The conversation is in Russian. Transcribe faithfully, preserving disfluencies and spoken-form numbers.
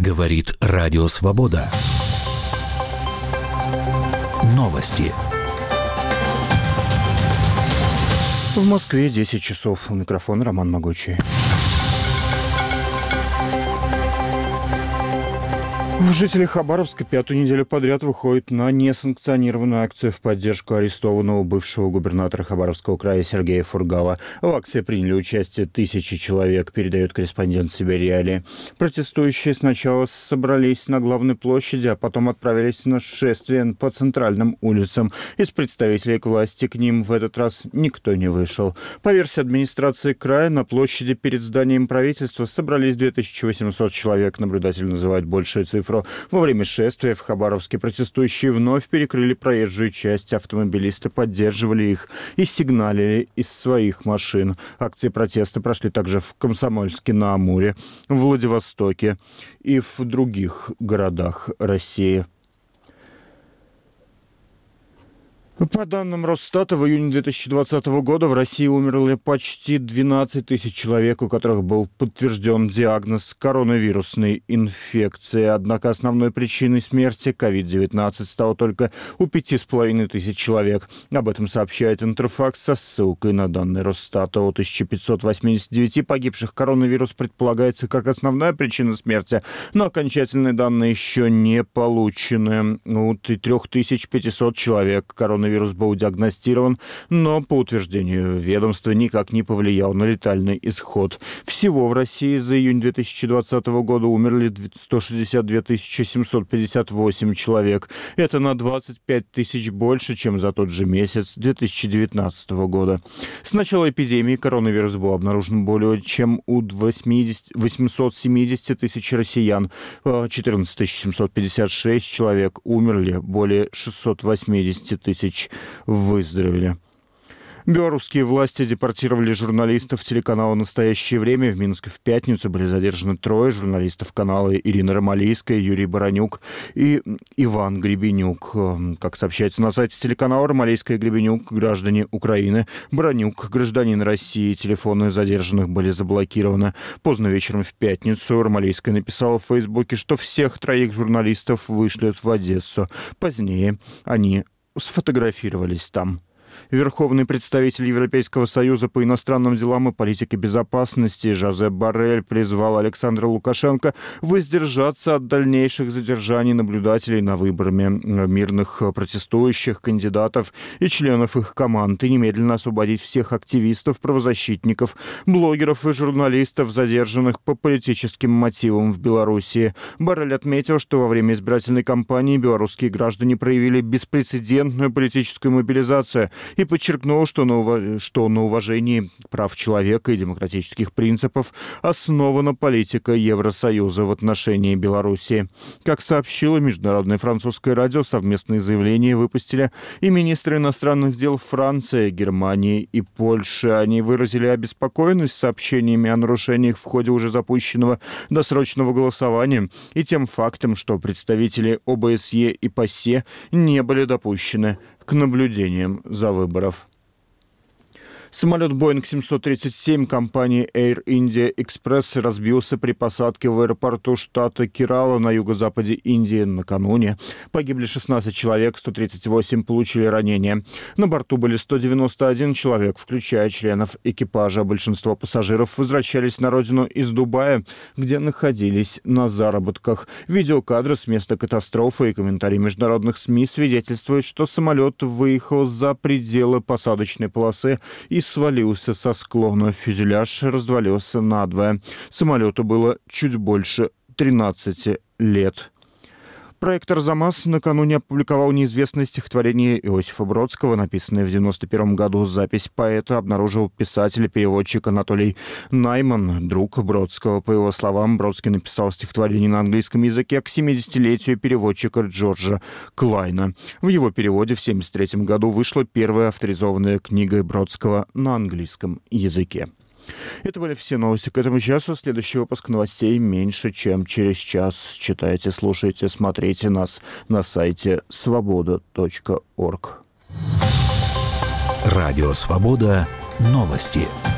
Говорит Радио Свобода. Новости. В Москве десять часов. У микрофона Роман Могучий. Жители Хабаровска пятую неделю подряд выходят на несанкционированную акцию в поддержку арестованного бывшего губернатора Хабаровского края Сергея Фургала. В акции приняли участие тысячи человек, передает корреспондент Сибирь-Реалии. Протестующие сначала собрались на главной площади, а потом отправились на шествие по центральным улицам. Из представителей к власти к ним в этот раз никто не вышел. По версии администрации края, на площади перед зданием правительства собрались две тысячи восемьсот человек. Наблюдатели называют большую цифру. Во время шествия в Хабаровске протестующие вновь перекрыли проезжую часть. Автомобилисты поддерживали их и сигналили из своих машин. Акции протеста прошли также в Комсомольске-на-Амуре, в Владивостоке и в других городах России. По данным Росстата, в июне две тысячи двадцатого года в России умерли почти двенадцать тысяч человек, у которых был подтвержден диагноз коронавирусной инфекции. Однако основной причиной смерти ковид девятнадцать стало только у пяти с половиной тысяч человек. Об этом сообщает Интерфакс со ссылкой на данные Росстата. У тысяча пятьсот восьмидесяти девяти погибших коронавирус предполагается как основная причина смерти, но окончательные данные еще не получены. У трёх тысяч пятисот человек коронавирус Коронавирус был диагностирован, но, по утверждению ведомства, никак не повлиял на летальный исход. Всего в России за июнь две тысячи двадцатого года умерли сто шестьдесят две тысячи семьсот пятьдесят восемь человек. Это на двадцать пять тысяч больше, чем за тот же месяц две тысячи девятнадцатого года. С начала эпидемии коронавирус был обнаружен более чем у восьмисот семидесяти тысяч россиян. четырнадцать тысяч семьсот пятьдесят шесть человек умерли, более шестьсот восемьдесят тысяч выздоровели. Белорусские власти депортировали журналистов телеканала «Настоящее время». В Минске в пятницу были задержаны трое журналистов канала: Ирина Ромалийская, Юрий Баранюк и Иван Гребенюк. Как сообщается на сайте телеканала, Ромалийская и Гребенюк — граждане Украины, Баранюк — гражданин России. Телефоны задержанных были заблокированы. Поздно вечером в пятницу Ромалийская написала в Фейсбуке, что всех троих журналистов вышлют в Одессу. Позднее они сфотографировались там. Верховный представитель Европейского союза по иностранным делам и политике безопасности Жозеп Боррель призвал Александра Лукашенко воздержаться от дальнейших задержаний наблюдателей на выборами мирных протестующих, кандидатов и членов их команд и немедленно освободить всех активистов, правозащитников, блогеров и журналистов, задержанных по политическим мотивам в Белоруссии. Боррель отметил, что во время избирательной кампании белорусские граждане проявили беспрецедентную политическую мобилизацию и подчеркнул, что на, ув... что на уважении прав человека и демократических принципов основана политика Евросоюза в отношении Белоруссии. Как сообщило Международное французское радио, совместные заявления выпустили и министры иностранных дел Франции, Германии и Польши. Они выразили обеспокоенность сообщениями о нарушениях в ходе уже запущенного досрочного голосования и тем фактом, что представители ОБСЕ и ПАСЕ не были допущены к наблюдениям за выборов. Самолет Боинг семьсот тридцать семь компании Air India Express разбился при посадке в аэропорту штата Керала на юго-западе Индии накануне. Погибли шестнадцать человек, сто тридцать восемь получили ранения. На борту были сто девяносто один человек, включая членов экипажа. Большинство пассажиров возвращались на родину из Дубая, где находились на заработках. Видеокадры с места катастрофы и комментарии международных СМИ свидетельствуют, что самолет выехал за пределы посадочной полосы и свалился со склона. Фюзеляж развалился надвое. Самолету было чуть больше тринадцати лет. Проект «Арзамас» накануне опубликовал неизвестное стихотворение Иосифа Бродского, написанное в девяносто первом году. Запись поэта обнаружил писатель и переводчик Анатолий Найман, друг Бродского. По его словам, Бродский написал стихотворение на английском языке к семидесятилетию переводчика Джорджа Клайна. В его переводе в семьдесят третьем году вышла первая авторизованная книга Бродского на английском языке. Это были все новости к этому часу. Следующий выпуск новостей меньше, чем через час. Читайте, слушайте, смотрите нас на сайте свобода точка орг. Радио «Свобода». Новости.